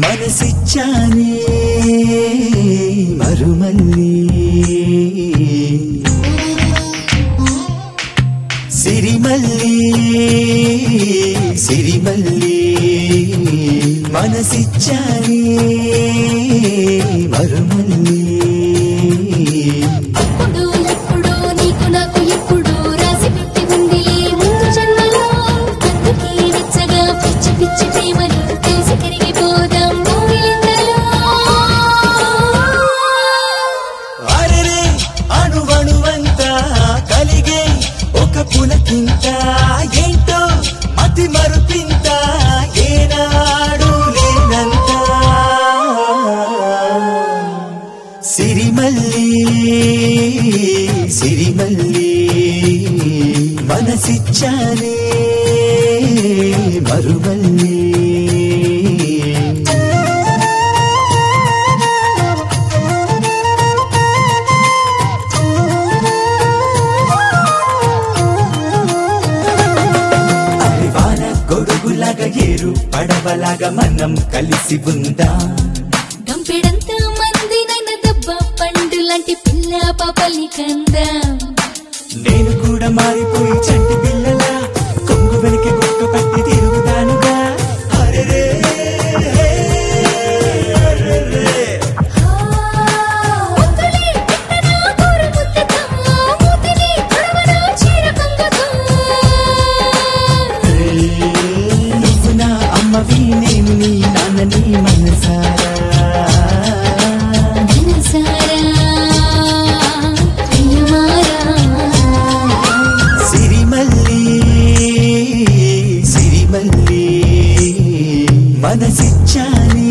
మనసిచ్చానే మరుమల్లి సిరిమల్లి సిరిమల్లి మనసిచ్చానే మరుమల్లి పులకింత ఏంటో అతి మరుపింత ఏనాడు లేనంత సిరిమల్లి సిరిమల్లి మనసిచ్చానే మరుమల్లి గొడుగులాగా ఏరు పడవలాగా మనం కలిసి ఉందా గంపెడంత మంది నన్ను దెబ్బ పండు లాంటి పిల్ల పాపల్ని కందా నేను కూడా మారిపోయి చంటి పిల్లలా కొంగు వెనక గుక్క పట్టి తిరుగుతానుగా అరెరే అమ్మవి నేను నీ నాన్నని మనసారా సిరిమల్లి సిరిమల్లి మనసిచ్చానే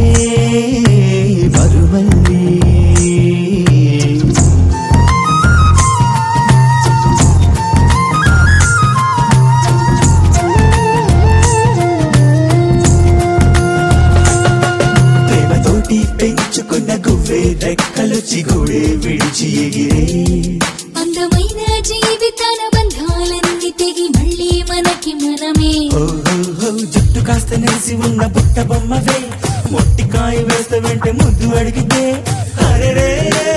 మరుమల్లి పెంచుకున్న గువ్వే రెక్కలు చిగుడే విడిచి ఎగిరే అందమైన జీవితాల బంధాలన్నీ తెగి మళ్ళీ మనకి మనమే జుట్టు కాస్త నెలిసి ఉన్న బుట్ట బొమ్మవే మొట్టికాయ వేస్త వెంట ముద్దు అడిగితే అరెరే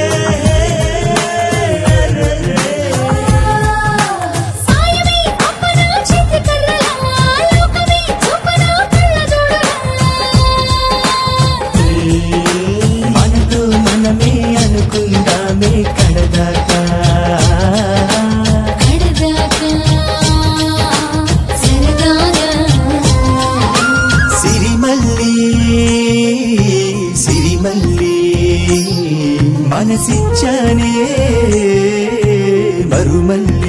మనతో మనమే అనుకుందామే కడదాకా సిరిమల్లి సిరిమల్లి మనసిచ్చానే మరుమల్లి